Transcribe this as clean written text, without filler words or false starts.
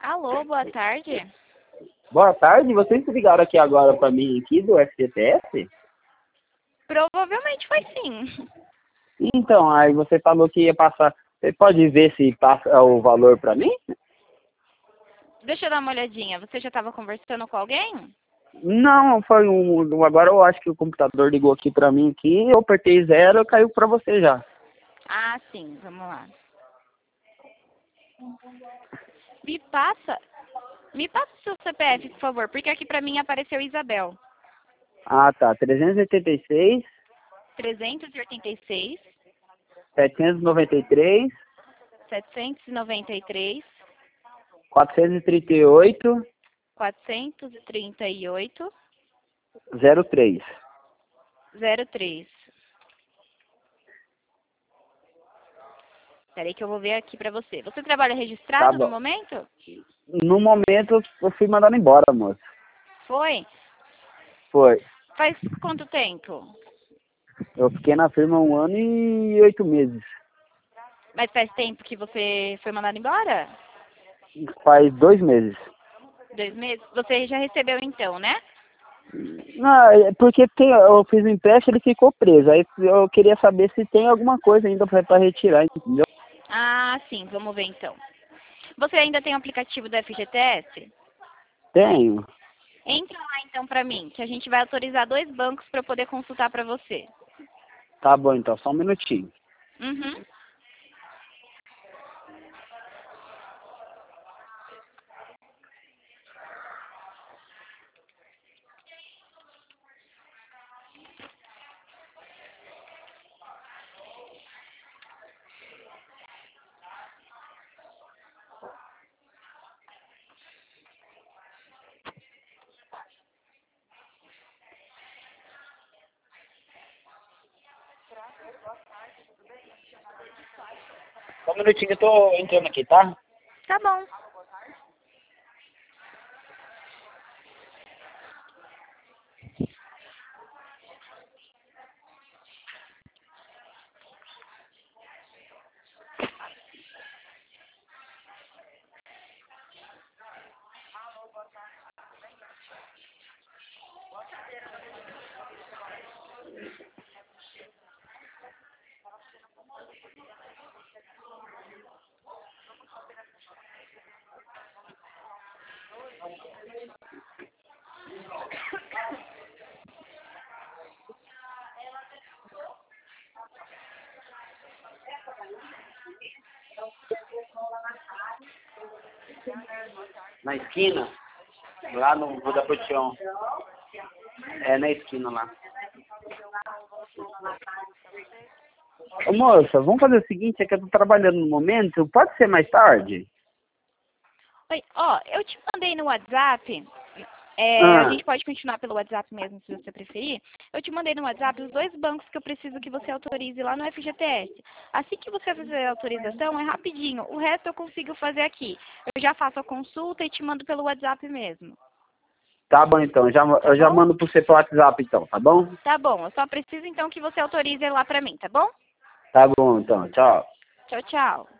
Alô, boa tarde. Boa tarde, vocês ligaram aqui agora para mim aqui do FGTS? Provavelmente foi sim. Então, aí você falou que ia passar. Você pode ver se passa o valor para mim? Deixa eu dar uma olhadinha. Você já estava conversando com alguém? Não, foi agora eu acho que o computador ligou aqui para mim aqui, eu apertei 0 e caiu para você já. Ah, sim. Vamos lá. Me passa, me passa o seu CPF, por favor, porque aqui pra mim apareceu Isabel. Ah, tá. 386, 386, 793, 793, 438, 438, 03. 03. Peraí que eu vou ver aqui pra você. Você trabalha Tá registrado no bom. momento? No momento eu fui mandado embora, moço. Foi? Foi. Faz quanto tempo? Eu fiquei na firma 1 ano e 8 meses. Mas faz tempo que você foi mandado embora? Faz 2 meses. 2 meses? Você já recebeu então, né? Não, é porque eu fiz um empréstimo e ele ficou preso. Aí eu queria saber se tem alguma coisa ainda para retirar, entendeu? Ah, sim, vamos ver então. Você ainda tem o aplicativo do FGTS? Tenho. Entra lá então pra mim, que a gente vai autorizar 2 bancos para poder consultar pra você. Tá bom, então, só um minutinho. Uhum. Só um minutinho que eu tô entrando aqui, tá? Tá bom. Na esquina, lá no Rua da Potião. É, na esquina lá. Ô, moça, vamos fazer o seguinte, é que eu tô trabalhando no momento, pode ser mais tarde? Oi, ó, eu te mandei no WhatsApp. A Ah, gente pode continuar pelo WhatsApp mesmo, se você preferir. Eu te mandei no WhatsApp os 2 bancos que eu preciso que você autorize lá no FGTS. Assim que você fizer a autorização, é rapidinho. O resto eu consigo fazer aqui. Eu já faço a consulta e te mando pelo WhatsApp mesmo. tá bom então, Tá eu já bom? mando pro você pelo WhatsApp então, tá bom? Tá bom. Eu só preciso então que você autorize lá pra mim, tá bom? Tá bom então, tchau. Tchau, tchau.